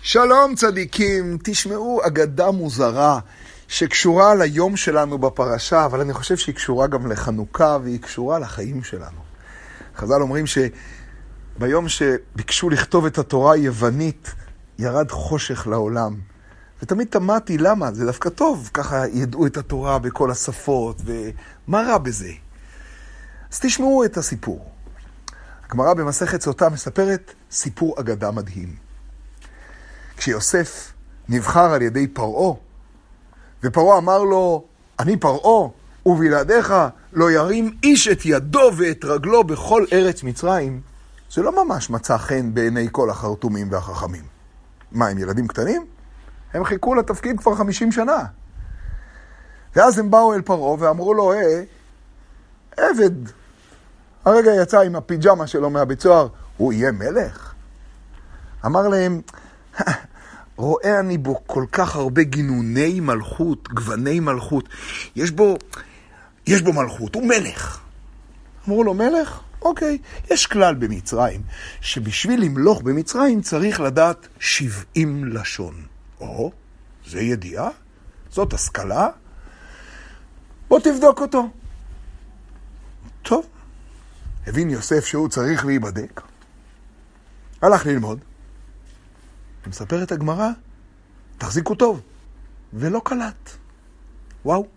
שלום צדיקים, תשמעו אגדה מוזרה שקשורה ליום שלנו בפרשה, אבל אני חושב שהיא קשורה גם לחנוכה והיא קשורה לחיים שלנו. חז"ל אומרים שביום שביקשו לכתוב את התורה היוונית, ירד חושך לעולם. ותמיד תמדתי למה, זה דווקא טוב, ככה ידעו את התורה בכל השפות, ומה רע בזה? אז תשמעו את הסיפור. הגמרא במסכת סוטה מספרת סיפור אגדה מדהים. כשיוסף נבחר על ידי פרעה, ופרעה אמר לו, אני פרעה, ובלעדיך לא ירים איש את ידו ואת רגלו בכל ארץ מצרים, זה לא ממש מצא חן בעיני כל החרטומים והחכמים. מה, הם ילדים קטנים? הם חיכו לתפקיד כבר 50 שנה. ואז הם באו אל פרעה ואמרו לו, עבד, הרגע יצא עם הפיג'מה שלו מהבית סוהר, הוא יהיה מלך? אמר להם, רואה אני בו כל כך הרבה גינוני מלכות, גווני מלכות. יש בו מלכות, הוא מלך. אמרו לו, מלך? אוקיי. יש כלל במצרים, שבשביל למלוך במצרים צריך לדעת 70 לשון. זה ידיעה? זאת השכלה? בוא תבדוק אותו. טוב. הבין יוסף שהוא צריך להיבדק. הלך ללמוד. ומספרת הגמרא, תחזיקו טוב, ולא קלט. וואו.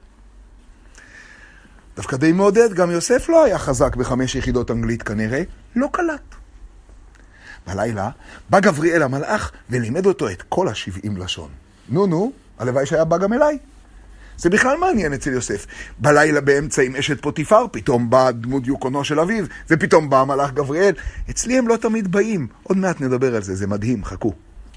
דווקא די מעודד, גם יוסף לא היה חזק ב5 יחידות אנגלית כנראה, לא קלט. בלילה בא גבריאל המלאך ולימד אותו את כל 70 לשון. נו, הלוואי שהיה בא גם אליי. זה בכלל מעניין אצל יוסף. בלילה באמצע עם אשת פוטיפר, פתאום בא דמות דיוקונו של אביו, ופתאום בא המלאך גבריאל. אצלי הם לא תמיד באים. עוד מעט נדבר על זה, זה מדהים, חכו.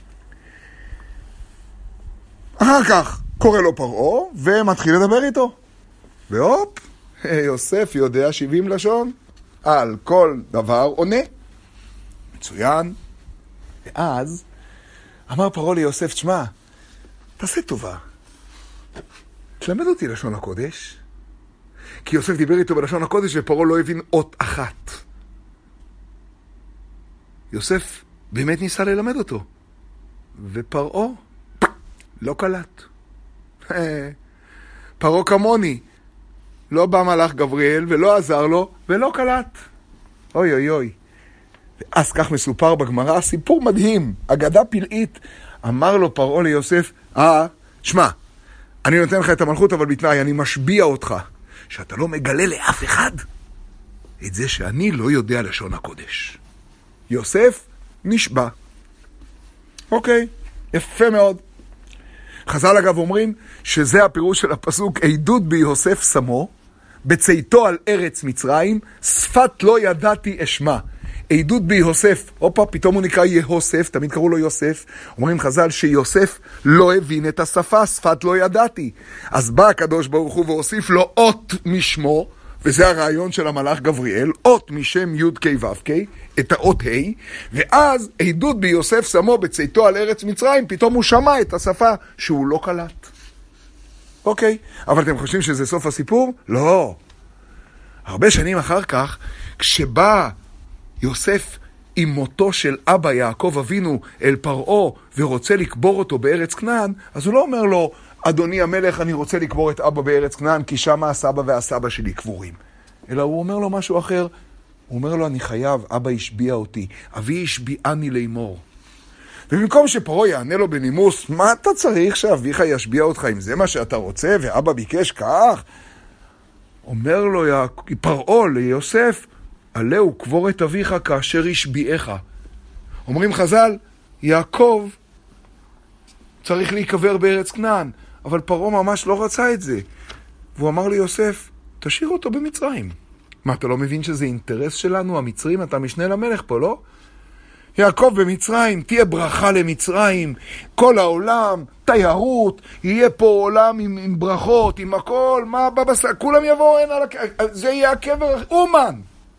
אחר כך קורא לו פרעה ומתחיל לדבר איתו. והופ, יוסף יודע 70 לשון, על כל דבר עונה. מצוין. ואז אמר פרעה ליוסף, תשמע, תעשה טובה. תלמד אותי לשון הקודש. כי יוסף דיבר איתו בלשון הקודש ופרעה לא הבין אות אחת. יוסף באמת ניסה ללמד אותו. ופרעה לא קלט. פרעה כמוני. לא בא מלאך גבריאל ולא עזר לו ולא קלט. אוי. אז כך מסופר בגמרא, סיפור מדהים, אגדה פלאית. אמר לו פרעה ליוסף, שמע, אני נותן לך את המלכות, אבל בתנאי, אני משביע אותך, שאתה לא מגלה לאף אחד את זה שאני לא יודע לשון הקודש. יוסף נשבע. אוקיי, יפה מאוד. חז"ל אגב אומרים שזה הפירוש של הפסוק, עדות ביוסף שמו, בצאתו על ארץ מצרים, שפת לא ידעתי אשמה. עדות ביוסף, פתאום הוא נקרא יהוסף, תמיד קראו לו יוסף. אומרים חז"ל שיוסף לא הבין את השפה, שפת לא ידעתי. אז בא הקדוש ברוך הוא והוסיף לו אות משמו, וזה הרעיון של המלאך גבריאל, אות משם י' כ' ו' כ', את האות ה', ואז עדות ביוסף שמו בצאתו על ארץ מצרים, פתאום הוא שמע את השפה שהוא לא קלט. אוקיי, אבל אתם חושבים שזה סוף הסיפור? לא. הרבה שנים אחר כך, כשבא יוסף עם מותו של אבא יעקב אבינו אל פרעה ורוצה לקבור אותו בארץ כנען, אז הוא לא אומר לו, אדוני המלך, אני רוצה לקבור את אבא בארץ כנען, כי שם הסבא והסבא שלי קבורים. אלא הוא אומר לו משהו אחר. הוא אומר לו, אני חייב, אבא השביע אותי, אבי השביעני לאמור. ובמקום שפרעה יענה לו בנימוס, מה אתה צריך שאביך ישביע אותך אם זה מה שאתה רוצה, ואבא ביקש כך? אומר לו פרעה ליוסף, עליהו קבור את אביך כאשר השביעך. אומרים חז"ל, יעקב צריך להיקבר בארץ כנען, אבל פרעה ממש לא רצה את זה. והוא אמר ליוסף, תשאיר אותו במצרים. מה, אתה לא מבין שזה אינטרס שלנו, המצרים? אתה משנה למלך פה, לא? יעקב במצרים, תהיה ברכה למצרים, כל העולם, תיירות, יהיה פה עולם עם ברכות, עם הכל, מה בבשר, כולם יבואו הנה, זה יהיה הקבר, אומן.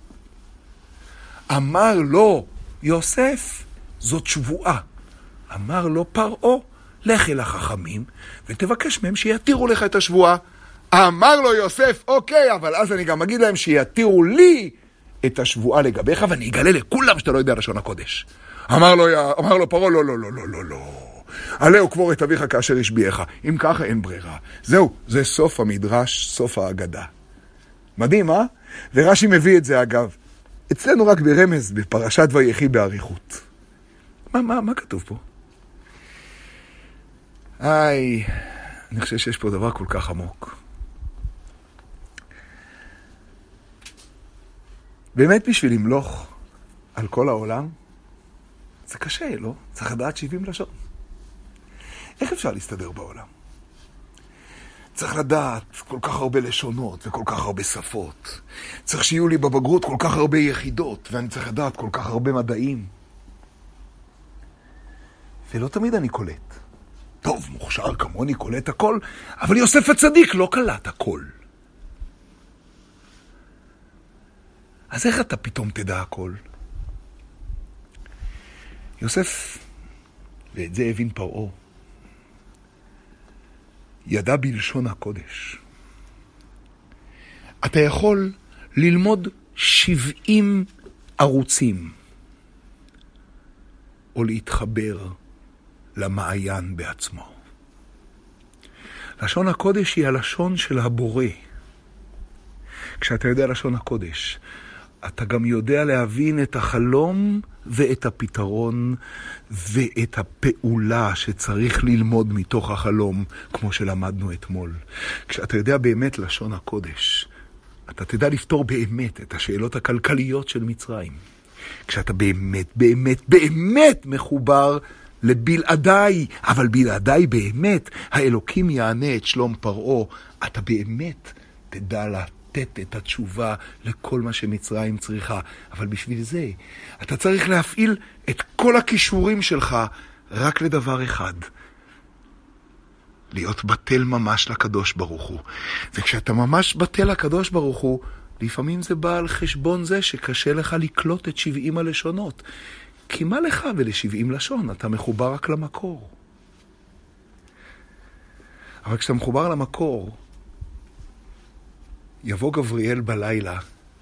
אמר לו יוסף, זאת שבועה. אמר לו פרעה, לך אל החכמים ותבקש מהם שיתירו לך את השבועה. אמר לו יוסף, אוקיי, אבל אז אני גם אגיד להם שיתירו לי את השבועה לגביך, ואני אגלה לכולם שאתה לא יודע לשון הקודש. אמר לו פרעה, לא. עלה וקבור את אביך כאשר השביעך. אם ככה אין ברירה. זהו, זה סוף המדרש, סוף האגדה. מדהים, אה? ורש"י מביא את זה אגב. אצלנו רק ברמז, בפרשת ויחי באריכות. מה כתוב פה? אני חושב שיש פה דבר כל כך עמוק. באמת בשביל למלוך על כל העולם, זה קשה, לא? צריך לדעת 70 לשון. איך אפשר להסתדר בעולם? צריך לדעת כל כך הרבה לשונות וכל כך הרבה שפות. צריך שיהיו לי בבגרות כל כך הרבה יחידות, ואני צריך לדעת כל כך הרבה מדעים. ולא תמיד אני קולט. טוב, מוכשר כמוני קולט הכל, אבל יוסף הצדיק לא קלט הכל. אז איך אתה פתאום תדע הכל? יוסף, ואת זה הבין פרעה, ידע בלשון הקודש. אתה יכול ללמוד 70 ערוצים, או להתחבר למעיין בעצמו. לשון הקודש היא הלשון של הבורא. כשאתה יודע לשון הקודש, אתה גם יודע להבין את החלום ואת הפתרון ואת הפעולה שצריך ללמוד מתוך החלום, כמו שלמדנו אתמול. כשאתה יודע באמת לשון הקודש, אתה תדע לפתור באמת את השאלות הכלכליות של מצרים. כשאתה באמת מחובר לבלעדיי, אבל בלעדיי באמת, האלוקים יענה את שלום פרעה, אתה באמת תדע לתת את התשובה לכל מה שמצרים צריכה. אבל בשביל זה, אתה צריך להפעיל את כל הכישורים שלך רק לדבר אחד. להיות בטל ממש לקדוש ברוך הוא. וכשאתה ממש בטל לקדוש ברוך הוא, לפעמים זה בא על חשבון זה שקשה לך לקלוט את 70 הלשונות. כי מה לך ול-70 לשון? אתה מחובר רק למקור. אבל כשאתה מחובר למקור, יבוא גבריאל בלילה,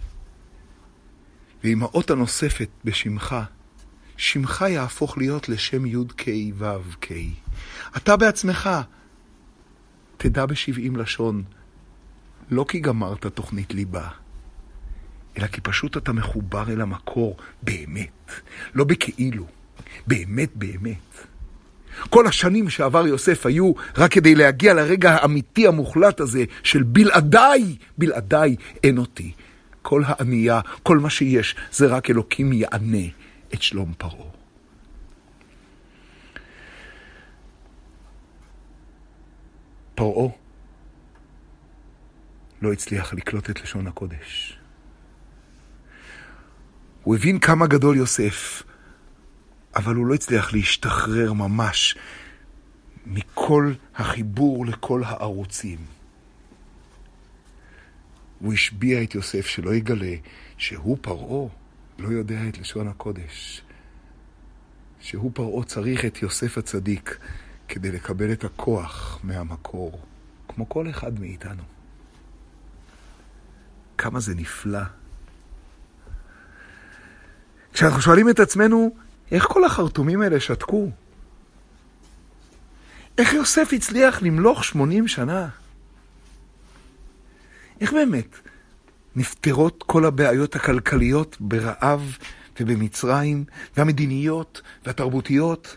ועם האות הנוספת בשמך, שמך יהפוך להיות לשם י' ק' ו' ק'. אתה בעצמך תדע ב-70 לשון, לא כי גמרת תוכנית ליבה, אלא כי פשוט אתה מחובר אל המקור באמת, לא בכאילו, באמת. כל השנים שעבר יוסף היו רק כדי להגיע לרגע האמיתי המוחלט הזה של בלעדיי אין אותי. כל הענייה, כל מה שיש, זה רק אלוקים יענה את שלום פרעה. פרעה לא הצליח לקלוט את לשון הקודש. הוא הבין כמה גדול יוסף, אבל הוא לא הצליח להשתחרר ממש מכל החיבור לכל הערוצים. הוא השביע את יוסף שלא יגלה שהוא פרעה לא יודע את לשון הקודש. שהוא פרעה צריך את יוסף הצדיק כדי לקבל את הכוח מהמקור, כמו כל אחד מאיתנו. כמה זה נפלא. כשאנחנו שואלים את עצמנו, איך כל החרטומים האלה שתקו? איך יוסף הצליח למלוך 80 שנה? איך באמת נפתרות כל הבעיות הכלכליות ברעב ובמצרים, והמדיניות והתרבותיות?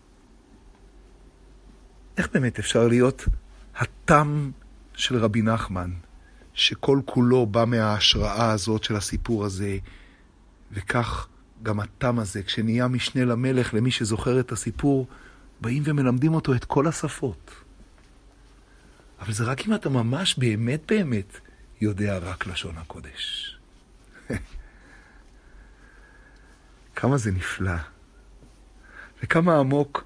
איך באמת אפשר להיות התם של רבי נחמן, שכל כולו בא מההשראה הזאת של הסיפור הזה, וכך גם התם הזה, כשנהיה משנה למלך, למי שזוכר את הסיפור, באים ומלמדים אותו את כל השפות. אבל זה רק אם אתה ממש באמת יודע רק לשון הקודש. כמה זה נפלא. וכמה עמוק,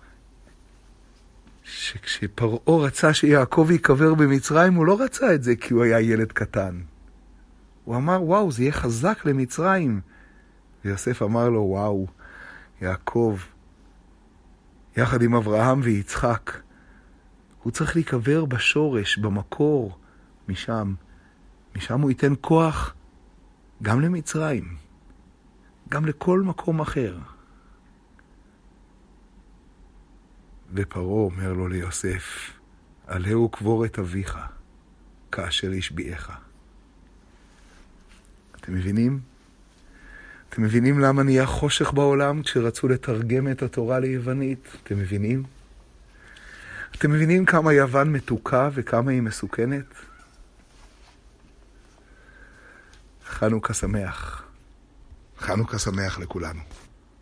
שכשפרעה רצה שיעקב ייקבר במצרים, הוא לא רצה את זה כי הוא היה ילד קטן. הוא אמר, וואו, זה יהיה חזק למצרים. ויוסף אמר לו, וואו, יעקב, יחד עם אברהם ויצחק, הוא צריך להיקבר בשורש, במקור, משם הוא ייתן כוח גם למצרים, גם לכל מקום אחר. ופרעה אומר לו ליוסף, עליהו קבור את אביך, כאשר השביעך. אתם מבינים? אתם מבינים למה נהיה חושך בעולם כשרצו לתרגם את התורה ליוונית? אתם מבינים? אתם מבינים כמה יוון מתוקה וכמה היא מסוכנת? חנוכה שמח. חנוכה שמח לכולנו.